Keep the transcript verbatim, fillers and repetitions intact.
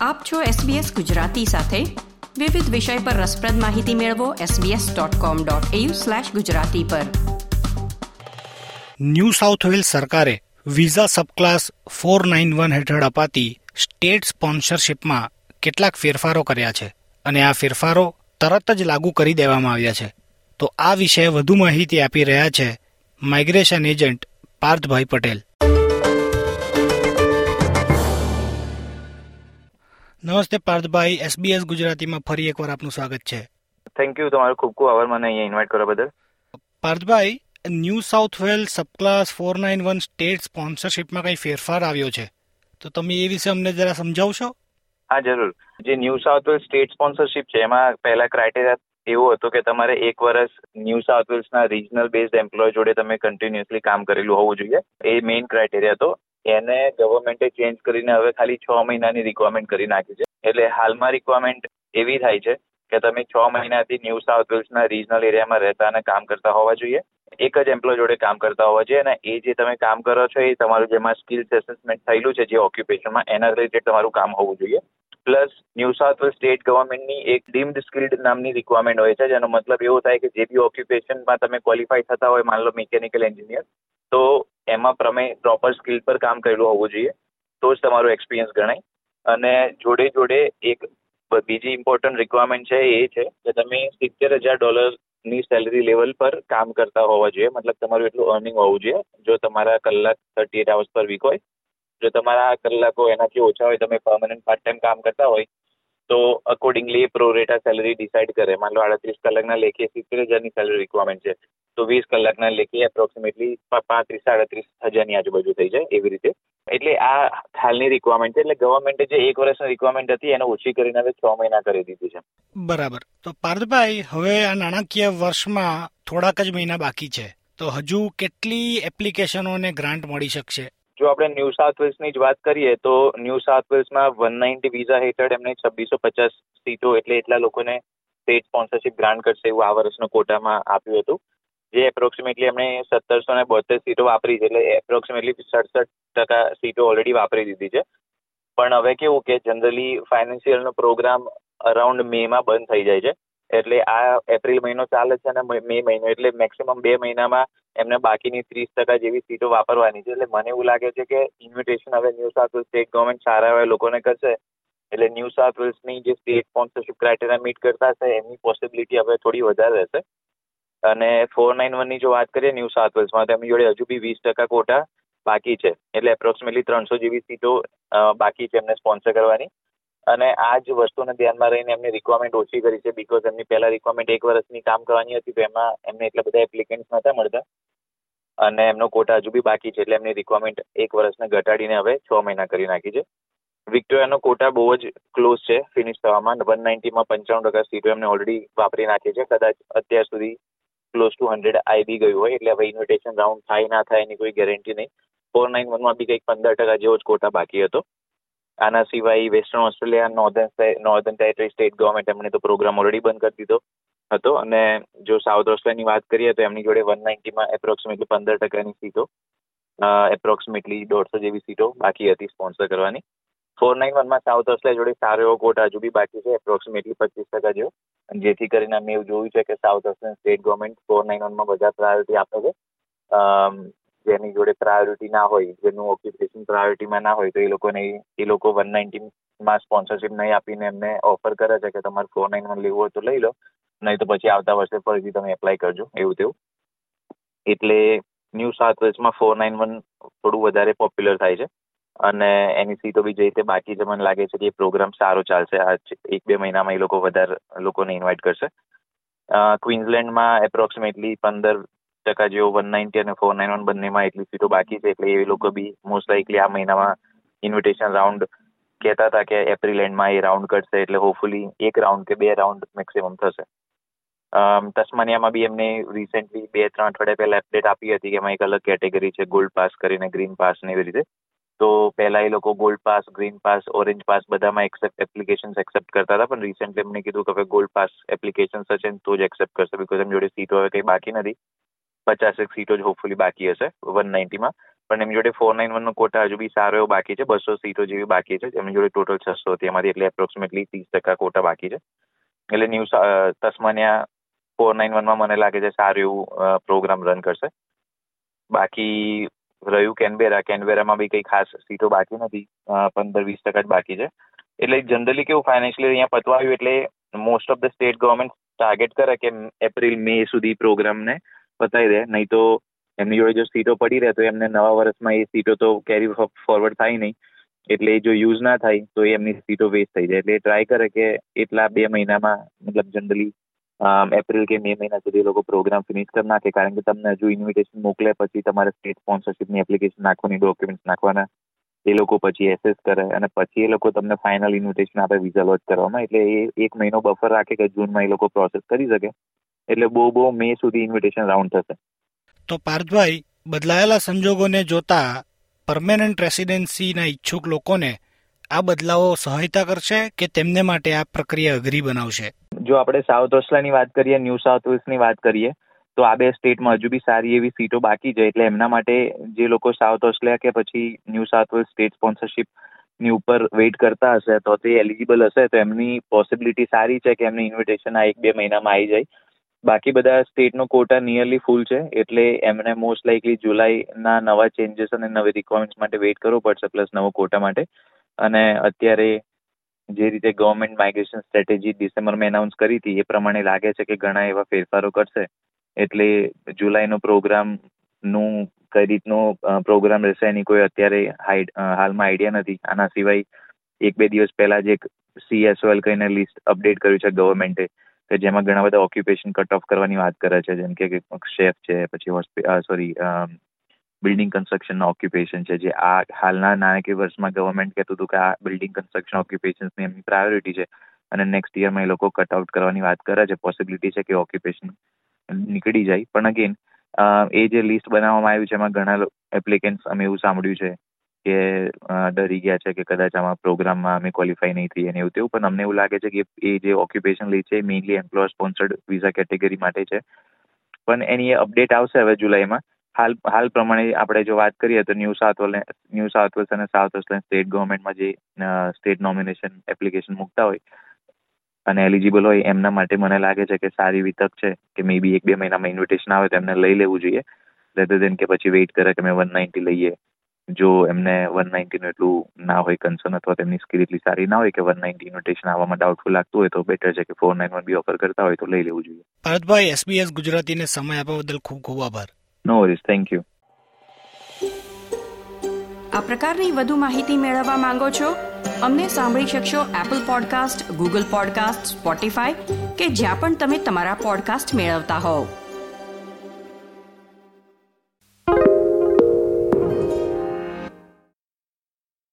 આપ છો એસબીએસ ગુજરાતી સાથે. વિવિધ વિષય પર રસપ્રદ માહિતી મેળવો SBS dot com dot au slash Gujarati પર. ન્યૂ સાઉથ વેલ્સ સરકારે visa subclass four nine one હેઠળ અપાતી સ્ટેટ સ્પોન્સરશિપમાં કેટલાક ફેરફારો કર્યા છે અને આ ફેરફારો તરત જ લાગુ કરી દેવામાં આવ્યા છે. તો આ વિશે વધુ માહિતી આપી રહ્યા છે માઇગ્રેશન એજન્ટ પાર્થભાઈ પટેલ. નમસ્તે પાર્થભાઈ, એસબીએસ ગુજરાતીમાં ફરી એકવાર આપનું સ્વાગત છે. થેન્ક યુ, તમારો ખૂબ ખૂબ આભાર મને અહીંયા ઇન્વાઇટ કરવા બદલ. Parthbhai, New South Wales subclass four nine one state સ્પોન્સરશિપમાં કંઈ ફેરફાર આવ્યો છે, તો તમે એ વિશે અમને જરા સમજાવશો? હા જરૂર. જે New South Wales state sponsorship છે એમાં પહેલા ક્રાઇટેરિયા એવો હતો કે તમારે એક વર્ષ ન્યૂ સાઉથ વેલ્સના રિજનલ બેઝડ એમ્પ્લોય જોડે તમે કન્ટિન્યુઅસલી કામ કરેલું હોવું જોઈએ. એ મેઇન ક્રાઇટેરિયા હતો. એને ગવર્મેન્ટે ચેન્જ કરીને હવે ખાલી છ મહિનાની રિક્વાયરમેન્ટ કરી નાખી છે. એટલે હાલમાં રિક્વાયરમેન્ટ એવી થાય છે કે તમે છ મહિનાથી ન્યૂ સાઉથ વેલ્સના રિજનલ એરિયામાં રહેતા અને કામ કરતા હોવા જોઈએ. એક જ એમ્પ્લોય જોડે કામ કરતા હોવા જોઈએ અને એ જે તમે કામ કરો છો એ તમારું જેમાં સ્કિલ્સ એસેસમેન્ટ થયેલું છે જે ઓક્યુપેશનમાં એના રિલેટેડ તમારું કામ હોવું જોઈએ. Plus New South Wales state ગવર્મેન્ટની એક ડીમ્ડ સ્કિલ્ડ નામની રિક્વાયરમેન્ટ હોય છે, જેનો મતલબ એવો થાય કે જે બી ઓક્યુપેશનમાં તમે ક્વોલિફાય થતા હોય, માન લો મિકેનિકલ એન્જિનિયર, તો એમાં તમે પ્રોપર સ્કિલ પર કામ કરેલું હોવું જોઈએ તો જ તમારો એક્સપિરિયન્સ ગણાય. અને જોડે જોડે એક બીજી ઇમ્પોર્ટન્ટ રિક્વાયરમેન્ટ છે એ છે કે તમે સિત્તેર હજાર ડોલરની સેલરી લેવલ પર કામ કરતા હોવા જોઈએ. મતલબ તમારું એટલું અર્નિંગ હોવું જોઈએ. જો તમારા કલાક thirty eight hours per week હોય, જો તમારા કલાકો એનાથી ઓછા હોય, તમે પરમનન્ટ પાર્ટ ટાઈમ કામ કરતા હોય તો અકોર્ડિંગલી પ્રોરેટા સેલરી ડિસાઇડ કરે. માન લો આડત્રીસ કલાકના લેખે સિત્તેર હજારની સેલરી રિક્વાયરમેન્ટ છે તો વીસ કલાકના લેખે એપ્રોક્સિમેટલી પાંત્રીસ સાડત્રીસ હજારની આજુબાજુ થઈ જાય એવી રીતે. એટલે આ હાલની રિક્વાયરમેન્ટ છે. એટલે ગવર્મેન્ટે જે એક વર્ષની રિક્વાયરમેન્ટ હતી એને ઓછી કરીને હવે છ મહિના કરી દીધી છે. બરાબર. તો પાર્થભાઈ, હવે આ નાણાકીય વર્ષમાં થોડાક જ મહિના બાકી છે, તો હજુ કેટલી એપ્લિકેશનો અને ગ્રાન્ટ મળી શકશે? જો આપણે ન્યૂ સાઉથ વેલ્સની જ વાત કરીએ તો ન્યૂ સાઉથ વેલ્સમાં વન નાઇન્ટી વિઝા હેઠળ એમને છવ્વીસો પચાસ સીટો એટલે એટલા લોકોને સ્ટેટ સ્પોન્સરશિપ ગ્રાન્ટ કરશે એવું આ વર્ષનો કોટામાં આપ્યું હતું. જે એપ્રોક્સિમેટલી એમણે સત્તરસો ને બોતેર સીટો વાપરી છે. એટલે એપ્રોક્સિમેટલી સડસઠ ટકા સીટો ઓલરેડી વાપરી દીધી છે. પણ હવે કેવું કે જનરલી ફાઇનાન્શિયલનો પ્રોગ્રામ અરાઉન્ડ મેમાં બંધ થઈ જાય છે. એટલે આ એપ્રિલ મહિનો ચાલે છે અને મે મહિનો, એટલે મેક્સિમમ બે મહિનામાં એમને બાકીની ત્રીસ ટકા જેવી સીટો વાપરવાની છે. એટલે મને એવું લાગે છે કે ઇન્વિટેશન હવે New South Wales state government સારા એવા લોકોને કરશે. એટલે ન્યૂ સાઉથ વેલ્સની જે સ્ટેટ સ્પોન્સરશિપ ક્રાઇટેરિયા મીટ કરતા હશે એમની પોસિબિલિટી હવે થોડી વધારે રહેશે. અને ફોર નાઇન વનની જો વાત કરીએ ન્યૂ સાઉથ વેલ્સમાં, તો એમની જોડે હજુ બી વીસ ટકા કોટા બાકી છે. એટલે એપ્રોક્સિમેટલી ત્રણસો જેવી સીટો બાકી છે એમને સ્પોન્સર કરવાની. અને આ જ વસ્તુને ધ્યાનમાં રહીને એમની રિક્વાયરમેન્ટ ઓછી કરી છે. બિકોઝ એમની પહેલા રિક્વાયરમેન્ટ એક વર્ષની કામ કરવાની હતી તો એમાં એમને એટલા બધા એપ્લિકન્ટ્સ નહોતા મળતા અને એમનો કોટા હજુ બી બાકી છે. એટલે એમની રિક્વાયરમેન્ટ એક વર્ષને ઘટાડીને હવે છ મહિના કરી નાખી છે. વિક્ટોરિયાનો કોટા બહુ જ ક્લોઝ છે ફિનિશ થવામાં. વન નાઇન્ટીમાં પંચાણું ટકા સીટો એમને ઓલરેડી વાપરી નાખી છે. કદાચ અત્યાર સુધી ક્લોઝ ટુ હંડ્રેડ આવી બી ગયું હોય. એટલે હવે ઇન્વિટેશન રાઉન્ડ થાય ના થાય એની કોઈ ગેરંટી નહીં. ફોર નાઇન વનમાં બી કંઈક પંદર ટકા જેવો જ કોટા બાકી હતો. આના સિવાય Western Australia, Northern Northern Territory state government એમણે તો પ્રોગ્રામ ઓલરેડી બંધ કરી દીધો હતો. અને જો સાઉથ ઓસ્ટ્રેલિયાની વાત કરીએ તો એમની જોડે વન નાઇન્ટીમાં એપ્રોક્સિમેટલી પંદર ટકાની સીટો, એપ્રોક્સિમેટલી દોઢસો જેવી સીટો બાકી હતી સ્પોન્સર કરવાની. ફોર નાઇન વનમાં સાઉથ ઓસ્ટ્રેલિયા જોડે સારો એવો કોટા હજુ બી બાકી છે, એપ્રોક્સિમેટલી પચીસ ટકા જેવો. જેથી કરીને અમે એવું જોયું છે કે South Australian state government four nine વનમાં બધા પ્રાયોરિટી આપે છે. જેની જોડે પ્રાયોરિટી ના હોય, જેનું ઓક્યુપેશન પ્રાયોરિટીમાં ના હોય, તો એ લોકોને એ લોકો વન નાઇન્ટીમાં સ્પોન્સરશિપ નહીં આપીને એમને ઓફર કરે છે કે તમારે ફોર નાઇન વન લેવું હોય તો લઈ લો, નહીં તો પછી આવતા વર્ષે ફરીથી તમે એપ્લાય કરજો એવું તેવું. એટલે ન્યૂ સાઉથ વેલ્સમાં ફોર નાઇન વન થોડું વધારે પોપ્યુલર થાય છે અને એની સીટો બી જે રીતે બાકી છે મને લાગે છે કે એ પ્રોગ્રામ સારો ચાલશે. આ એક બે મહિનામાં એ લોકો વધારે લોકોને ઇન્વાઇટ કરશે. ક્વીન્સલેન્ડમાં એપ્રોક્સિમેટલી પંદર ટકા જેવો વન નાઇન્ટી અને ફોર નાઇન વન બંનેમાં એટલી સીટો બાકી છે. એટલે એ લોકો બી મોસ્ટ લાઇકલી આ મહિનામાં ઇન્વિટેશન રાઉન્ડ કહેતા હતા કે એપ્રિલ એન્ડમાં એ રાઉન્ડ કરશે. એટલે હોપફુલી એક રાઉન્ડ કે બે રાઉન્ડ મેક્સિમમ થશે. તસ્માનિયામાં બી એમને રિસેન્ટલી બે ત્રણ અઠવાડિયા પહેલા અપડેટ આપી હતી કે એમાં એક અલગ કેટેગરી છે ગોલ્ડ પાસ કરીને, ગ્રીન પાસ ને એવી રીતે. તો પહેલા એ લોકો gold pass, green pass, orange pass બધામાં એક્સેપ્ટ એપ્લિકેશન્સ એક્સેપ્ટ કરતા હતા. પણ રિસેન્ટલી એમને કીધું કે હવે ગોલ્ડ પાસ એપ્લિકેશન્સ હશે તો જ એક્સેપ્ટ કરશે. બિકોઝ એમ જોડે સીટો હવે કંઈ બાકી નથી. પચાસેક સીટો જ હોપફુલી બાકી હશે વન નાઇન્ટીમાં. પણ એમની જોડે ફોર નાઇન વનનો કોટા હજુ બી સારો એવો બાકી છે, બસો સીટો જેવી બાકી છે. એમની જોડે ટોટલ છસો હતી એમાંથી, એટલે એપ્રોક્સિમેટલી ત્રીસ ટકા કોટા બાકી છે. એટલે ન્યૂ તસ્માનિયા ફોર નાઇન વનમાં મને લાગે છે સારું એવું પ્રોગ્રામ રન કરશે. બાકી રહ્યું કેનબેરા, કેનબેરામાં બી કંઈ ખાસ સીટો બાકી નથી, પંદર વીસ ટકા જ બાકી છે. એટલે જનરલી કેવું ફાઇનાન્શિયલી અહીંયા પતવાયું એટલે most of the state government target કરે કે એપ્રિલ મે સુધી પ્રોગ્રામને પતાવી દે, નહીં તો એમની જોડે જો સીટો પડી રહે તો એમને નવા વર્ષમાં એ સીટો તો કેરી ફોરવર્ડ થાય નહીં, એટલે જો યુઝ ના થાય તો એમની સીટો વેસ્ટ થઈ જાય. એટલે ટ્રાય કરે કે એટલા બે મહિનામાં, મતલબ જનરલી એપ્રિલ કે મે મહિના સુધી એ લોકો પ્રોગ્રામ ફિનિશ કરી નાખે, કારણ કે તમને હજુ ઇન્વિટેશન મોકલે પછી તમારે સ્ટેટ સ્પોન્સરશિપની એપ્લિકેશન નાખવાની, ડોક્યુમેન્ટ્સ નાખવાના, એ લોકો પછી એસેસ કરે અને પછી એ લોકો તમને ફાઇનલ ઇન્વિટેશન આપે વિઝા લોન્ચ કરવામાં. એટલે એ એક મહિનો બફર રાખે કે જૂનમાં એ લોકો પ્રોસેસ કરી શકે, એટલે બહુ બહુ મે સુધી ઇન્વિટેશન રાઉન્ડ થશે. તો પાર્થભાઈ, બદલાયેલા સંજોગોને જોતા પરમેનન્ટ રેસિડેન્સીના ઈચ્છુક લોકોને આ બદલાવો સહાયતા કરશે કે તેમને માટે આ પ્રક્રિયા અઘરી બનાવશે? જો આપણે સાઉથ ઓસ્ટ્રેલિયાની વાત કરીએ, ન્યૂ સાઉથ વેલ્સની વાત કરીએ, તો આ બે સ્ટેટમાં હજુ બી સારી એવી સીટો બાકી છે. એટલે એમના માટે જે લોકો સાઉથ ઓસ્ટ્રેલિયા કે પછી ન્યૂ સાઉથ વેલ્સ સ્ટેટ સ્પોન્સરશિપની ઉપર વેઇટ કરતા હશે તો તે એલિજિબલ હશે, તો એમની પોસિબિલિટી સારી છે કે એમની ઇન્વિટેશન આ એક બે મહિનામાં આવી જાય. બાકી બધા સ્ટેટનો કોટા નિયરલી ફૂલ છે, એટલે એમને મોસ્ટ લાઇકલી જુલાઈના નવા ચેન્જીસ અને નવી રિક્વાયરમેન્ટ્સ માટે વેઇટ કરવો પડશે, પ્લસ નવો કોટા માટે. અને અત્યારે જે રીતે ગવર્મેન્ટ માઇગ્રેશન સ્ટ્રેટેજી ડિસેમ્બરમાં એનાઉન્સ કરી હતી એ પ્રમાણે લાગે છે કે ઘણા એવા ફેરફારો કરશે, એટલે જુલાઈનો પ્રોગ્રામનું કઈ રીતનો પ્રોગ્રામ રહેશે એની કોઈ અત્યારે હાલમાં આઈડિયા નથી. આના સિવાય એક બે દિવસ પહેલા જ એક સીએસઓએલ કહીને લિસ્ટ અપડેટ કર્યું છે ગવર્મેન્ટે, કે જેમાં ઘણા બધા ઓક્યુપેશન કટ ઓફ કરવાની વાત કરે છે, જેમ કે શેફ છે, પછી સોરી બિલ્ડિંગ કન્સ્ટ્રક્શનના ઓક્યુપેશન છે, જે આ હાલના નાણાકીય વર્ષમાં ગવર્મેન્ટ કહેતું હતું કે આ બિલ્ડિંગ કન્સ્ટ્રક્શન ઓક્યુપેશન્સની એમની પ્રાયોરિટી છે અને નેક્સ્ટ યરમાં એ લોકો કટ આઉટ કરવાની વાત કરે છે. પોસિબિલિટી છે કે ઓક્યુપેશન નીકળી જાય, પણ અગેન એ જે લિસ્ટ બનાવવામાં આવ્યું છે એમાં ઘણા એપ્લિકેન્ટ્સ અમે એવું સાંભળ્યું છે કે ડરી ગયા છે કે કદાચ આમાં પ્રોગ્રામમાં અમે ક્વોલિફાય નહીં થઈએ ને એવું તેવું, પણ અમને એવું લાગે છે કે એ જે ઓક્યુપેશન લિસ્ટ છે mainly employer sponsored visa category માટે છે. પણ એની અપડેટ આવશે હવે જુલાઈમાં. હાલ હાલ પ્રમાણે આપણે જો વાત કરીએ તો New South Wales New South Wales અને સાઉથ ઓસ્ટ્રેલિયન સ્ટેટ ગવર્મેન્ટમાં જે સ્ટેટ નોમિનેશન એપ્લિકેશન મૂકતા હોય અને એલિજિબલ હોય એમના માટે મને લાગે છે કે સારી એવી તક છે કે મે બી એક બે મહિનામાં ઇન્વિટેશન આવે તો એમને લઈ લેવું જોઈએ, રેધર દેન કે પછી વેઇટ કરે કે અમે વન નાઇન્ટી લઈએ. જો એમને વન નાઇન્ટીનું એટલું ના હોય કન્સર્ન, અથવા તેમની સ્કિલ એટલી સારી ના હોય કે વન નાઇન્ટી ઇન્વિટેશન આવવામાં ડાઉટફુલ લાગતું હોય, તો બેટર છે કે ફોર નાઇન વન બી ઓફર કરતા હોય તો લઈ લેવું જોઈએ. પાર્થભાઈ, એસબીએસ ગુજરાતીને સમય આપવા બદલ ખૂબ ખૂબ આભાર. No worries, thank you. આ પ્રકારની વધુ માહિતી મેળવવા માંગો છો? અમને સાંભળી શકશો Apple podcast, Google podcast, Spotify કે જ્યાં પણ તમે તમારા પોડકાસ્ટ મેળવતા હોવ.